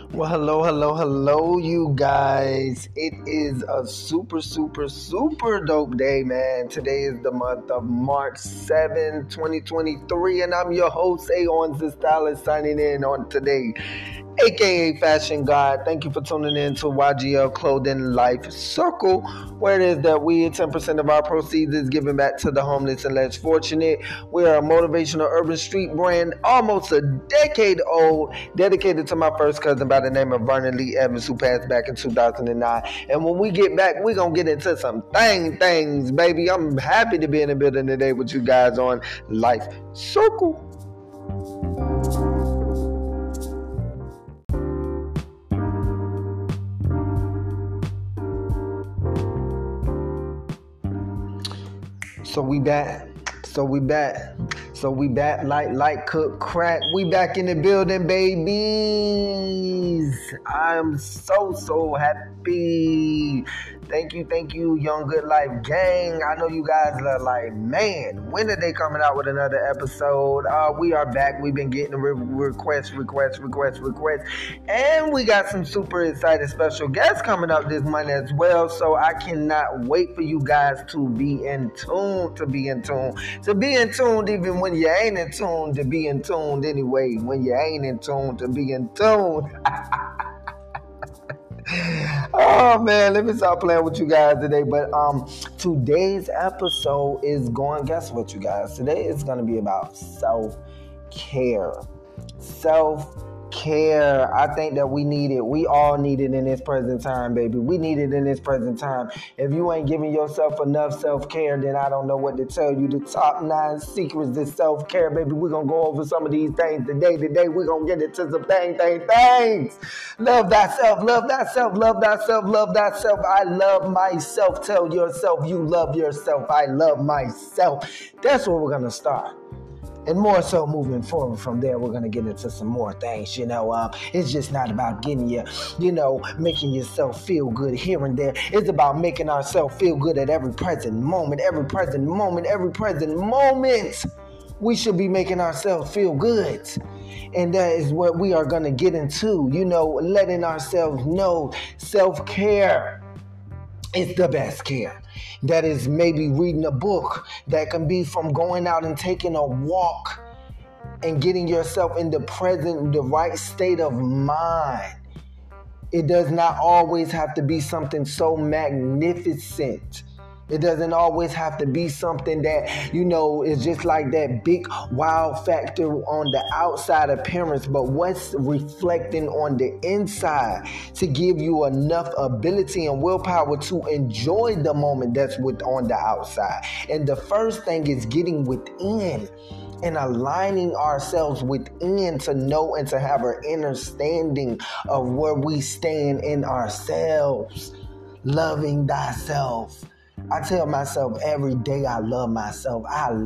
Well, hello, you guys. It is a super dope day, man. Today is the month of March 7, 2023, and I'm your host, Aeon Stylist, signing in on today, aka Fashion God. Thank you for tuning in to YGL Clothing Life Circle, where it is that 10% of our proceeds is given back to the homeless and less fortunate. We are a motivational urban street brand, almost a decade old, dedicated to my first cousin by the name of Vernon Lee Evans, who passed back in 2009. And when we get back, we're going to get into some things, baby. I'm happy to be in the building today with you guys on Life Circle. So we back, like cook crack. We back in the building, babies. I'm so happy. Thank you, Young Good Life gang. I know you guys are like, man, when are they coming out with another episode? We are back. We've been getting requests. And we got some super excited special guests coming up this month as well. So I cannot wait for you guys to be in tune, even when you ain't in tune, to be in tune anyway. When you ain't in tune, to be in tune. Oh man, let me stop playing with you guys today. But today's episode is going, guess what, you guys? Today is going to be about self-care. I think that we need it. We all need it in this present time, baby. We need it in this present time. If you ain't giving yourself enough self-care, then I don't know what to tell you. The top 9 secrets to self-care, baby. We're going to go over some of these things today. Today, we're going to get into some things. Love thyself. I love myself. Tell yourself you love yourself. I love myself. That's where we're going to start. And more so moving forward from there, we're going to get into some more things, It's just not about getting you, making yourself feel good here and there. It's about making ourselves feel good at every present moment. We should be making ourselves feel good. And that is what we are going to get into, letting ourselves know self-care is the best care. That is maybe reading a book. That can be from going out and taking a walk and getting yourself in the right state of mind. It does not always have to be something so magnificent. It doesn't always have to be something that, is just like that big wow factor on the outside appearance, but what's reflecting on the inside to give you enough ability and willpower to enjoy the moment that's on the outside. And the first thing is getting within and aligning ourselves within to know and to have an understanding of where we stand in ourselves. Loving thyself. I tell myself every day I love myself.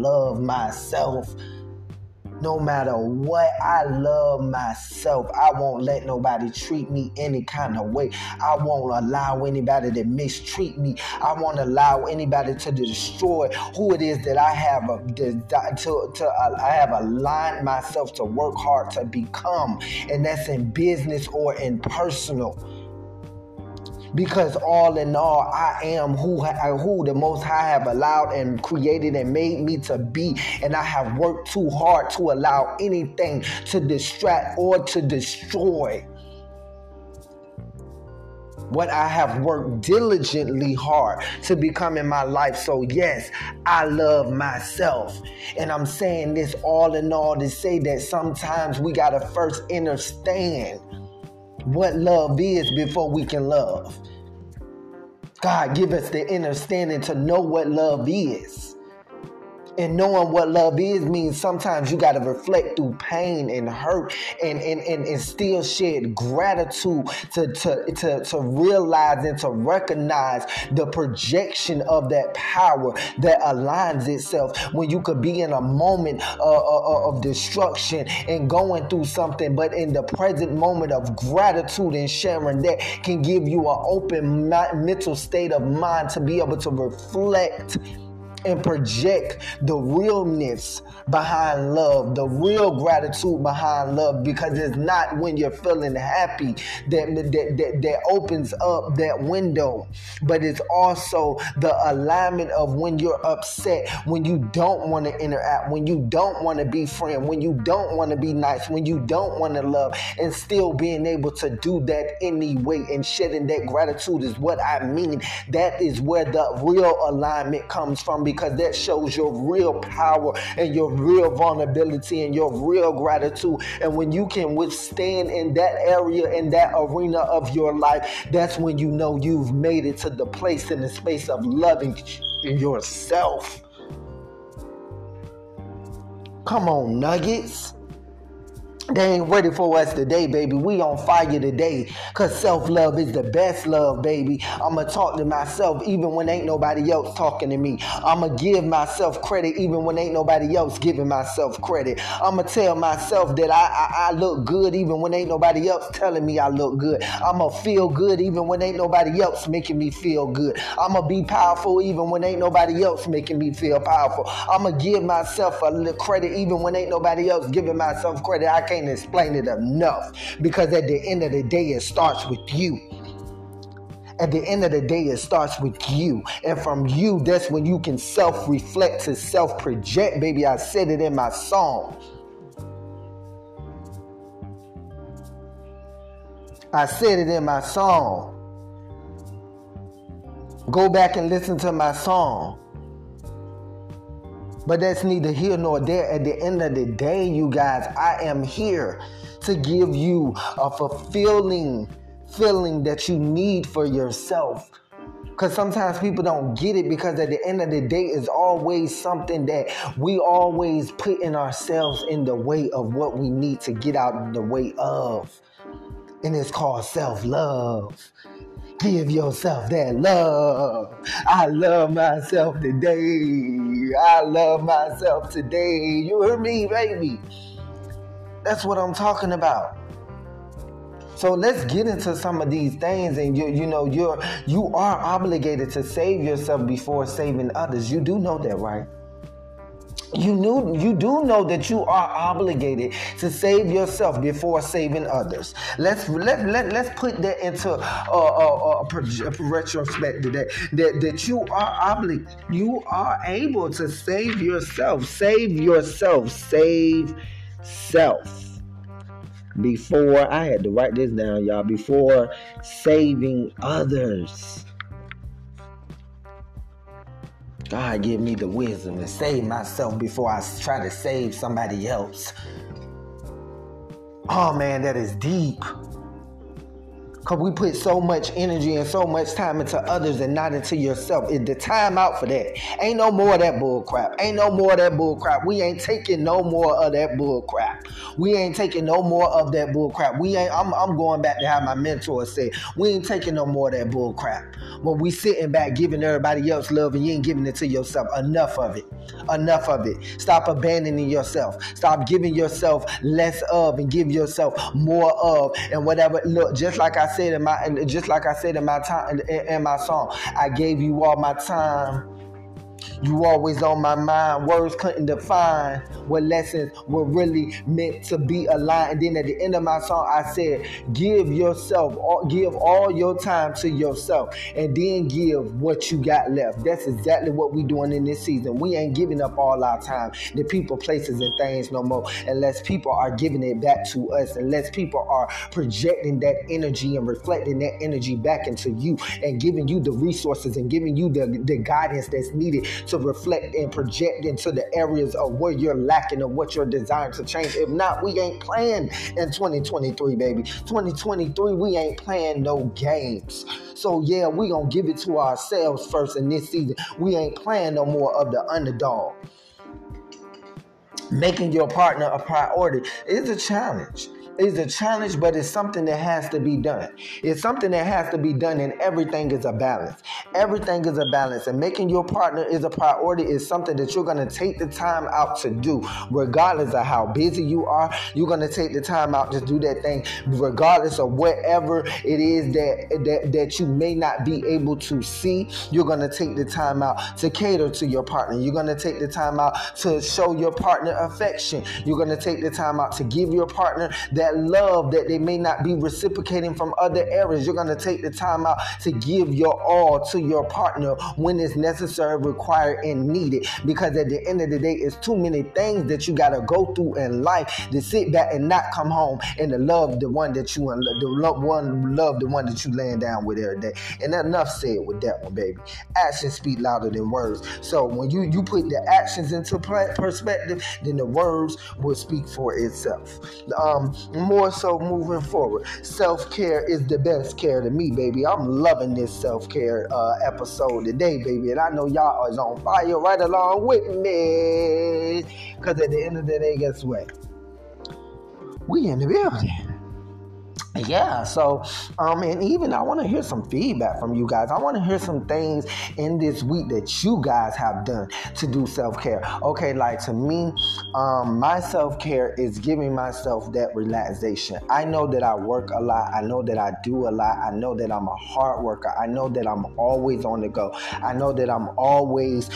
No matter what, I love myself. I won't let nobody treat me any kind of way. I won't allow anybody to mistreat me. I won't allow anybody to destroy who it is that I have I have aligned myself to work hard to become. And that's in business or in personal. Because all in all, I am who the Most High have allowed and created and made me to be. And I have worked too hard to allow anything to distract or to destroy what I have worked diligently hard to become in my life. So yes, I love myself. And I'm saying this all in all to say that sometimes we got to first understand what love is before we can love. God give us the understanding to know what love is. And knowing what love is means sometimes you got to reflect through pain and hurt and still shed gratitude to realize and to recognize the projection of that power that aligns itself when you could be in a moment of destruction and going through something, but in the present moment of gratitude and sharing that can give you an open mental state of mind to be able to reflect and project the realness behind love, the real gratitude behind love, because it's not when you're feeling happy that opens up that window, but it's also the alignment of when you're upset, when you don't want to interact, when you don't want to be friend, when you don't want to be nice, when you don't want to love, and still being able to do that anyway and shedding that gratitude is what I mean. That is where the real alignment comes from, because that shows your real power and your real vulnerability and your real gratitude. And when you can withstand in that area, in that arena of your life, that's when you know you've made it to the place in the space of loving yourself. Come on, Nuggets. They ain't ready for us today, baby. We on fire today, because self-love is the best love, baby. I'ma talk to myself even when ain't nobody else talking to me. I'ma give myself credit even when ain't nobody else giving myself credit. I'ma tell myself that I look good even when ain't nobody else telling me I look good. I'ma feel good even when ain't nobody else making me feel good. I'ma be powerful even when ain't nobody else making me feel powerful. I'ma give myself a little credit even when ain't nobody else giving myself credit. I can't explain it enough, because at the end of the day, it starts with you. At the end of the day, it starts with you. And from you, that's when you can self-reflect to self-project. Baby, I said it in my song. I said it in my song. Go back and listen to my song. But that's neither here nor there. At the end of the day, you guys, I am here to give you a fulfilling feeling that you need for yourself. Because sometimes people don't get it, because at the end of the day, it's always something that we always put in ourselves in the way of what we need to get out of the way of. And it's called self-love. Give yourself that love. I love myself today. I love myself today. You heard me, baby. That's what I'm talking about. So let's get into some of these things, and you are obligated to save yourself before saving others. You do know that, right? You do know that you are obligated to save yourself before saving others. Let's put that into a retrospect today. That you are able to save yourself. Save yourself. Save self. Before, I had to write this down, y'all. Before saving others. God give me the wisdom to save myself before I try to save somebody else. Oh man, that is deep. Because we put so much energy and so much time into others and not into yourself. It's the time out for that. Ain't no more of that bull crap. Ain't no more of that bull crap. We ain't taking no more of that bull crap. We ain't taking no more of that bull crap. I'm going back to how my mentor said. We ain't taking no more of that bull crap. When we sitting back giving everybody else love and you ain't giving it to yourself. Enough of it. Enough of it. Stop abandoning yourself. Stop giving yourself less of and give yourself more of, and whatever. Look, just like I said in my time in my song, I gave you all my time. You always on my mind. Words couldn't define what lessons were really meant to be aligned. And then at the end of my song, I said, give all your time to yourself, and then give what you got left. That's exactly what we doing in this season. We ain't giving up all our time to people, places, and things no more, unless people are giving it back to us, unless people are projecting that energy and reflecting that energy back into you and giving you the resources and giving you the guidance that's needed to reflect and project into the areas of where you're lacking and what you're desiring to change. If not, we ain't playing in 2023, baby. 2023, we ain't playing no games. So yeah, we gonna give it to ourselves first in this season. We ain't playing no more of the underdog. Making your partner a priority is a challenge. It's a challenge, but it's something that has to be done. It's something that has to be done, and everything is a balance. Everything is a balance, and making your partner is a priority is something that you're going to take the time out to do, regardless of how busy you are. You're going to take the time out to do that thing, regardless of whatever it is that you may not be able to see. You're going to take the time out to cater to your partner. You're going to take the time out to show your partner affection. You're going to take the time out to give your partner that love that they may not be reciprocating from other areas. You're going to take the time out to give your all to your partner when it's necessary, required, and needed. Because at the end of the day, it's too many things that you got to go through in life to sit back and not come home and to love the one that you love the one that you laying down with every day. And enough said with that one, baby. Actions speak louder than words. So when you put the actions into perspective, then the words will speak for itself. More so moving forward, self-care is the best care to me, baby. I'm loving this self-care episode today, baby, and I know y'all is on fire right along with me, because at the end of the day, guess what? We in the building. Yeah, so, and even I want to hear some feedback from you guys. I want to hear some things in this week that you guys have done to do self-care. Okay, like to me, my self-care is giving myself that relaxation. I know that I work a lot. I know that I do a lot. I know that I'm a hard worker. I know that I'm always on the go. I know that I'm always,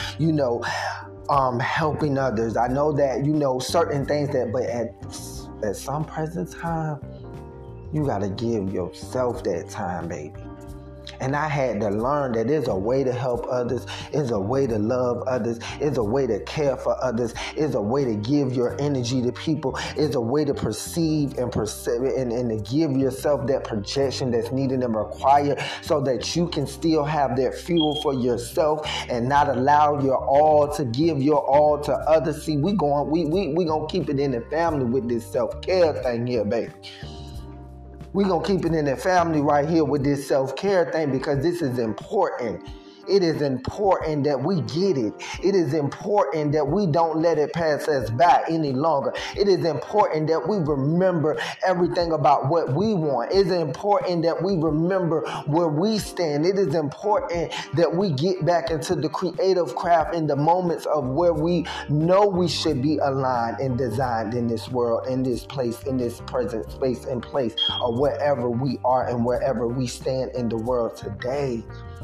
helping others. I know that, certain things but at some present time, you got to give yourself that time, baby. And I had to learn that there's a way to help others. There's a way to love others. There's a way to care for others. There's a way to give your energy to people. There's a way to perceive and to give yourself that projection that's needed and required so that you can still have that fuel for yourself and not allow your all to give your all to others. See, we gonna keep it in the family with this self-care thing here, baby. We're going to keep it in the family right here with this self-care thing because this is important. It is important that we get it. It is important that we don't let it pass us by any longer. It is important that we remember everything about what we want. It is important that we remember where we stand. It is important that we get back into the creative craft in the moments of where we know we should be aligned and designed in this world, in this place, in this present space and place, or wherever we are and wherever we stand in the world today.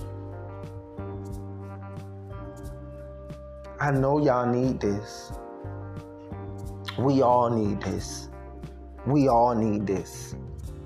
I know y'all need this. We all need this. We all need this.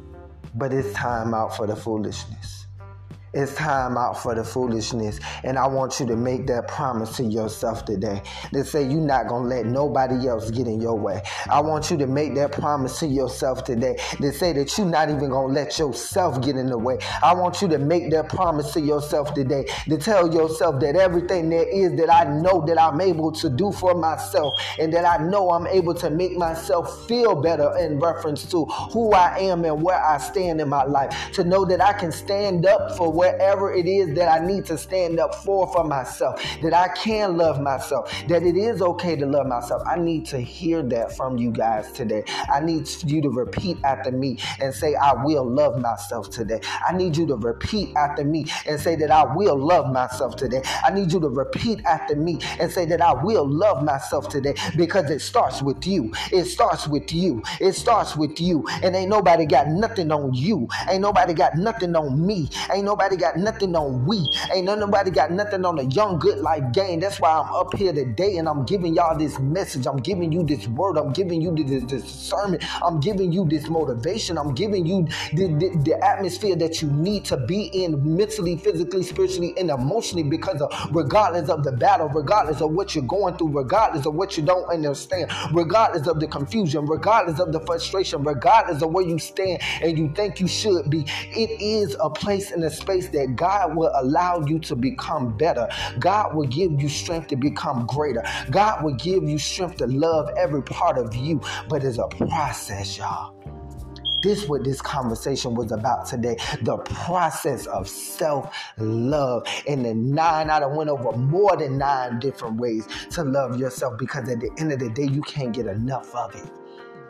But it's time out for the foolishness. It's time out for the foolishness. And I want you to make that promise to yourself today. To say you're not going to let nobody else get in your way. I want you to make that promise to yourself today. To say that you're not even going to let yourself get in the way. I want you to make that promise to yourself today. To tell yourself that everything there is that I know that I'm able to do for myself. And that I know I'm able to make myself feel better in reference to who I am and where I stand in my life. To know that I can stand up for wherever it is that I need to stand up for myself, that I can love myself, that it is okay to love myself. I need to hear that from you guys today. I need you to repeat after me and say, I will love myself today. I need you to repeat after me and say that I will love myself today. I need you to repeat after me and say that I will love myself today because it starts with you. It starts with you. It starts with you. And ain't nobody got nothing on you. Ain't nobody got nothing on me. Ain't nobody got nothing on we. Ain't nobody got nothing on the Young Good Life game. That's why I'm up here today and I'm giving y'all this message. I'm giving you this word. I'm giving you this sermon. I'm giving you this motivation. I'm giving you the atmosphere that you need to be in mentally, physically, spiritually, and emotionally because of regardless of the battle, regardless of what you're going through, regardless of what you don't understand, regardless of the confusion, regardless of the frustration, regardless of where you stand and you think you should be. It is a place in a space that God will allow you to become better. God will give you strength to become greater. God will give you strength to love every part of you. But it's a process, y'all. This is what this conversation was about today. The process of self-love. And I went over more than 9 different ways to love yourself because at the end of the day, you can't get enough of it.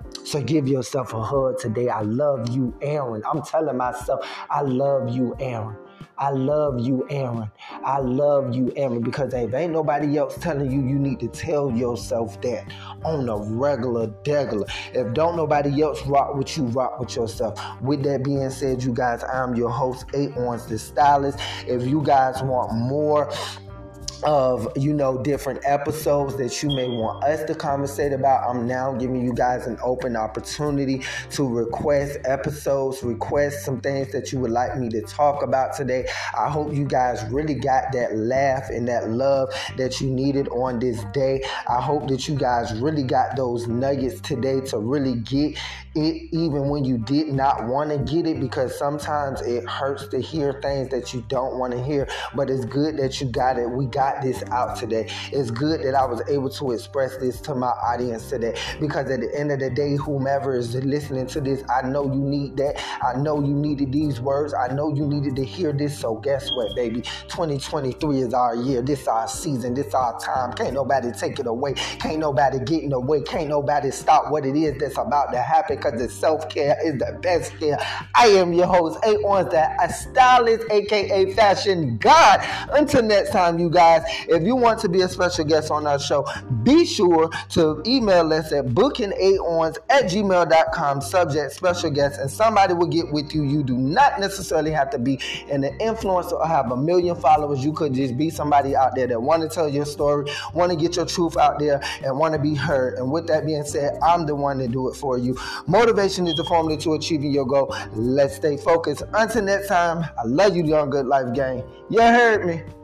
So give yourself a hug today. I love you, Aaron. I'm telling myself, I love you, Aaron. I love you, Aaron. I love you, Aaron. Because if ain't nobody else telling you, you need to tell yourself that on a regular. If don't nobody else rock with you, rock with yourself. With that being said, you guys, I'm your host, A-Ons the Stylist. If you guys want more of, different episodes that you may want us to conversate about, I'm now giving you guys an open opportunity to request episodes, request some things that you would like me to talk about today. I hope you guys really got that laugh and that love that you needed on this day. I hope that you guys really got those nuggets today to really get it, even when you did not want to get it, because sometimes it hurts to hear things that you don't want to hear. But it's good that you got it. We got this out today. It's good that I was able to express this to my audience today, because at the end of the day, whomever is listening to this, I know you need that. I know you needed these words. I know you needed to hear this. So guess what, baby? 2023 is our year. This our season. This our time. Can't nobody take it away. Can't nobody get in the way. Can't nobody stop what it is that's about to happen, because the self-care is the best care. I am your host, A-Ons the Stylist, aka Fashion God. Until next time, you guys, if you want to be a special guest on our show, be sure to email us at bookingaons@gmail.com, subject special guest, and somebody will get with you. You do not necessarily have to be an influencer or have 1 million followers. You could just be somebody out there that want to tell your story, want to get your truth out there, and want to be heard. And with that being said, I'm the one to do it for you. Motivation is the formula to achieving your goal. Let's stay focused. Until next time, I love you, Young Good Life Gang. You heard me.